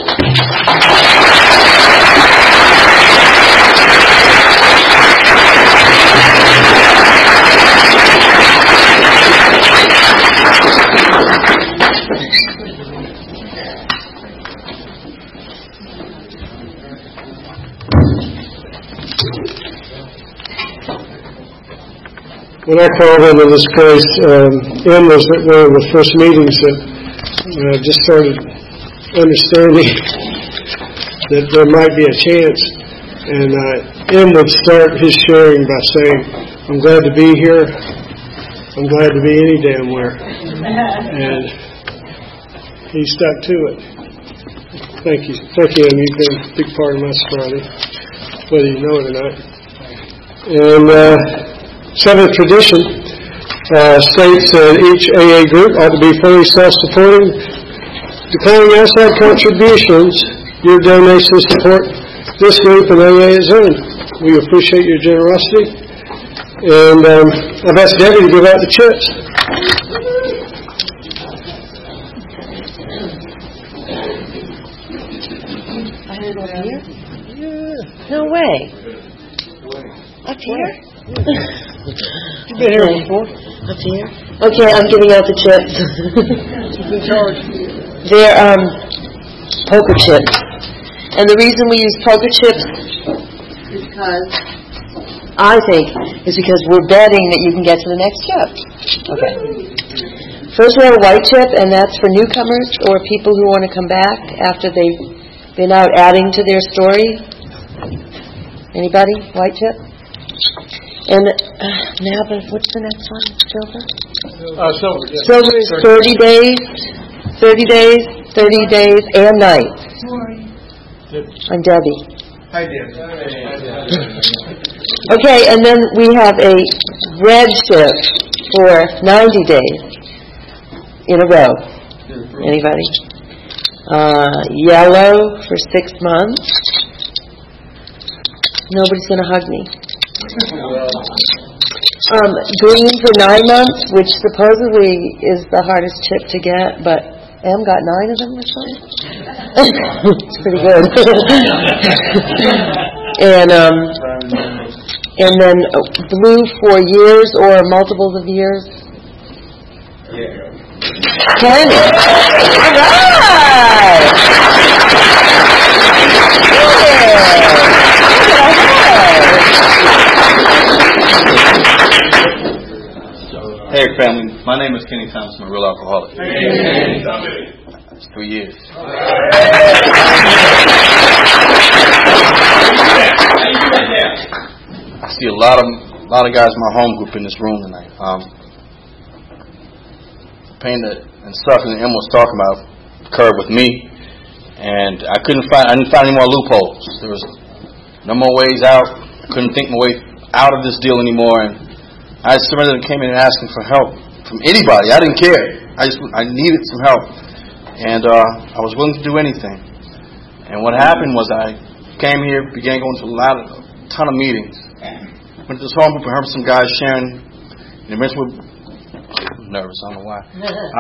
Speaker 3: When I called into this place, M was at one of the first meetings that just started understanding that there might be a chance. And M would start his sharing by saying, I'm glad to be here. I'm glad to be any damn where. And he stuck to it. Thank you. Thank you, M. You've been a big part of my sobriety, whether you know it or not. And seventh tradition states that each AA group ought to be fully self-supporting, declaring outside contributions. Your donations support this group and AA is earned. We appreciate your generosity. And I've asked Debbie to give out the chips.
Speaker 4: I heard over here? Yeah. No way. Up here?
Speaker 3: You've been here before.
Speaker 4: Up here? Okay, I'm giving out the chips.
Speaker 3: Who's in charge?
Speaker 4: They're poker chips. And the reason we use poker chips is because we're betting that you can get to the next chip. Okay. First we have a white chip, and that's for newcomers or people who want to come back after they've been out adding to their story. Anybody? White chip? And now, what's the next one? Silver?
Speaker 3: Silver. Yeah.
Speaker 4: Silver is 30 days, 30 days, 30 days, and nights. I'm Debbie.
Speaker 3: Hi, Debbie.
Speaker 4: Okay, and then we have a red chip for 90 days in a row. Anybody? Yellow for 6 months. Nobody's going to hug me. Green for 9 months, which supposedly is the hardest chip to get, but Em got 9 of them or something. It's pretty good. and then blue for years or multiples of years. 10. All right.
Speaker 5: Hey family, my name is Kenny Thomas. I'm a real alcoholic. It's 3 years. I see a lot of guys in my home group in this room tonight. The pain and suffering that Emma was talking about occurred with me, and I didn't find any more loopholes. There was no more ways out. I couldn't think my way out of this deal anymore, and I surrendered and came in and asking for help from anybody. I didn't care. I needed some help. And I was willing to do anything. And what happened was I came here, began going to a ton of meetings. Went to this home group and heard some guys sharing. And eventually, I'm nervous, I don't know why.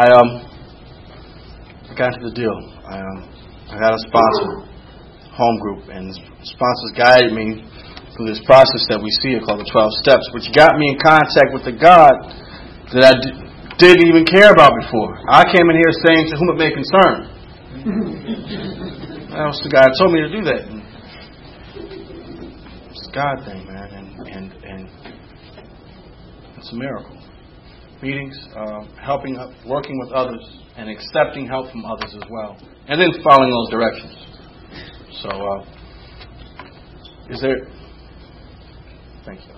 Speaker 5: I got into the deal. I got a sponsor, home group, and the sponsors guided me through this process that we see called the 12 steps, which got me in contact with the God that I didn't even care about before. I came in here saying, to whom it may concern. That was the guy who told me to do that. It's a God thing, man, and it's a miracle. Meetings, helping, working with others, and accepting help from others as well, and then following those directions. So, is there... Thank you.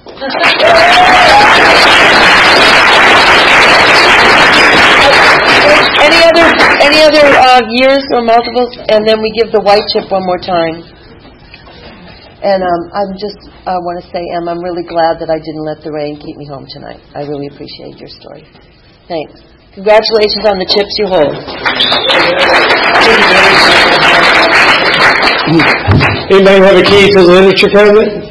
Speaker 4: Any other years or multiples? And then we give the white chip one more time. And I want to say, Em, I'm really glad that I didn't let the rain keep me home tonight. I really appreciate your story. Thanks. Congratulations on the chips you hold.
Speaker 3: Anybody have a key to the literature cabinet?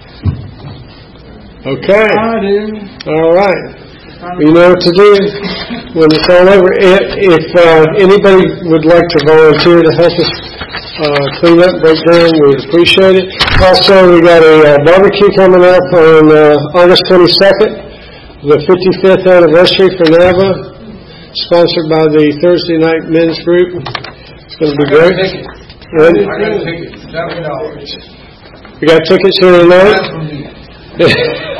Speaker 3: Okay.
Speaker 1: I do.
Speaker 3: All right. You know what to do when it's all over. If anybody would like to volunteer to help us clean up, break down, we'd appreciate it. Also, we got a barbecue coming up on August 22nd, the 55th anniversary for NAVA, sponsored by the Thursday night men's group. It's going to be great.
Speaker 1: I got tickets. $7.
Speaker 3: We got tickets here tonight.
Speaker 1: Wait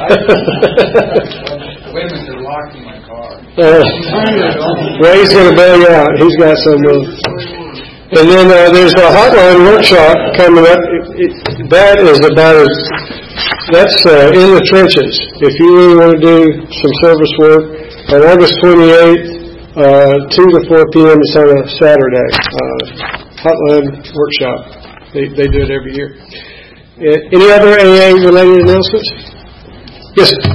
Speaker 1: a minute, they're locked in my car.
Speaker 3: Ray's going to bail you out. He's got some. And then there's a hotline workshop coming up. That is about that's in the trenches. If you really want to do some service work, on August 28th, 2 to 4 p.m. It's on a Saturday. Hotline workshop. They do it every year. Any other AA related announcements? Yes.
Speaker 6: I'd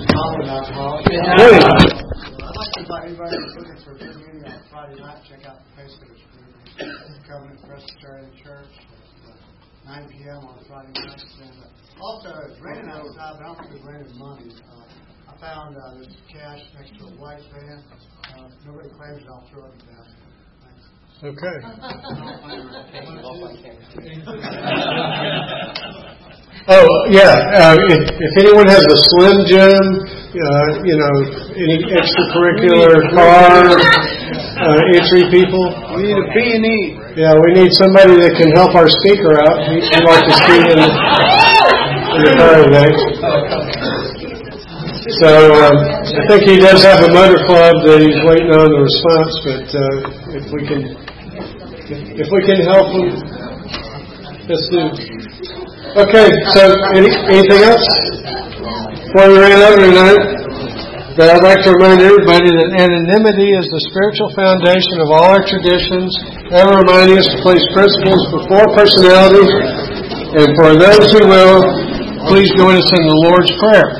Speaker 6: like to invite anybody who's looking for a good meeting on Friday night, check out the Facebook group, Covenant Presbyterian Church, 9 p.m. on Friday night. And also, it's raining outside, but I don't think it's raining money. I found there's cash next to a white van. Nobody claims it, I'll throw it down.
Speaker 3: Okay. Oh, yeah. If anyone has a Slim Jim, any extracurricular car entry people.
Speaker 1: We need a B&E.
Speaker 3: Yeah, we need somebody that can help our speaker out. He'd like to speak in the car today. So I think he does have a motor club that he's waiting on the response, but if we can help him, let's do. Okay, so anything else? Before we ran over tonight, but I'd like to remind everybody that anonymity is the spiritual foundation of all our traditions, ever reminding us to place principles before personalities. And for those who will, please join us in the Lord's Prayer.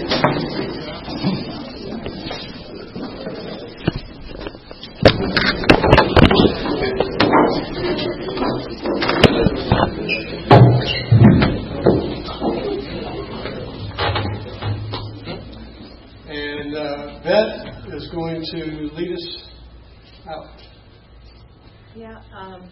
Speaker 3: Going to lead us out.
Speaker 7: Yeah,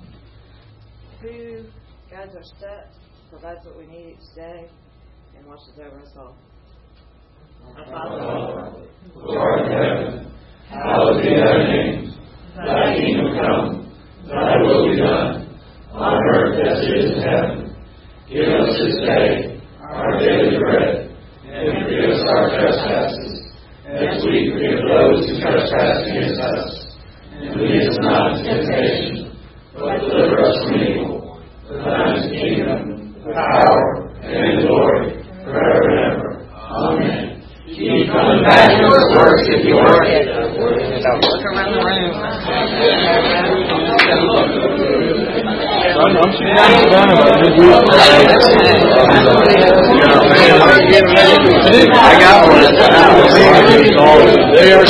Speaker 7: who guides our steps, provides what we need each day, and watches over us all. Our Father, who art in heaven, hallowed be thy name. Thy kingdom come, thy will be done, on earth as it is in heaven. Give us this day our daily bread, and forgive us our trespasses, as we forgive those who trespass against us. And lead us not into temptation, but deliver us from evil. For thine is the kingdom, the power, and the glory, forever and ever. Amen. Keep coming back to the work if you work it. Look around the room.
Speaker 5: I got one.
Speaker 3: They are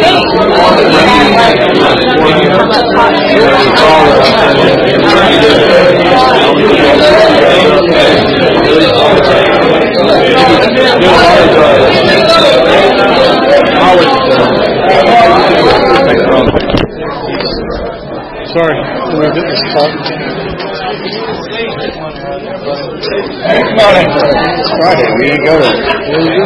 Speaker 3: sorry, we're getting this talk. Friday, we go to